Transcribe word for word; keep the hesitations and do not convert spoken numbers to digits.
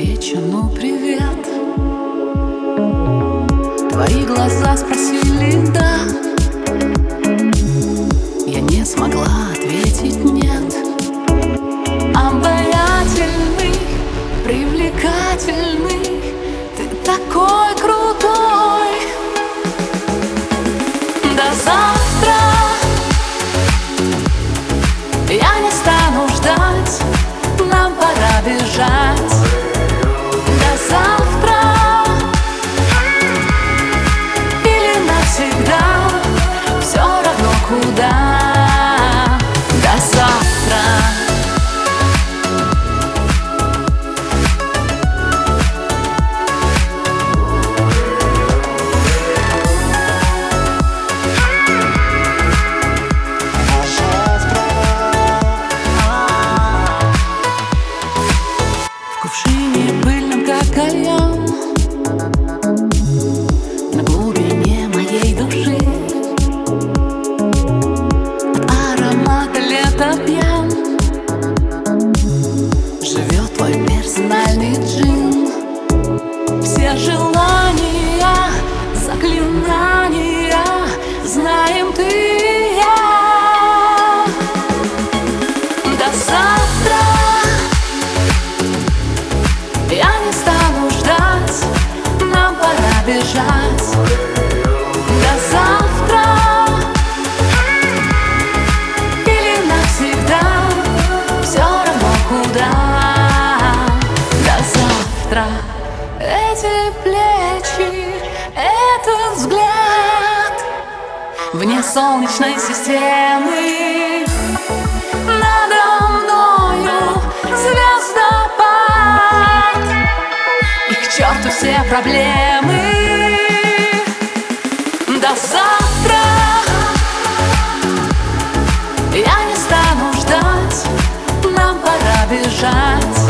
отвечу, ну привет. Твои глаза спросили да. Я не смогла ответить нет. Обаятельный, привлекательный, ты такой крутой. До завтра я не стану ждать, нам пора бежать. До завтра или навсегда, все равно куда. До завтра. В кувшине пыльном, как кальян, на глубине моей души от аромата лета пьян живет твой персональный джин. Все желания, заклинания знаем ты и я. До завтра я не стану ждать, нам пора бежать. До завтра или навсегда, все равно куда. До завтра. Эти плечи, этот взгляд вне солнечной системы. Надо мною звездопад, и к черту все проблемы. До завтра я не стану ждать, нам пора бежать.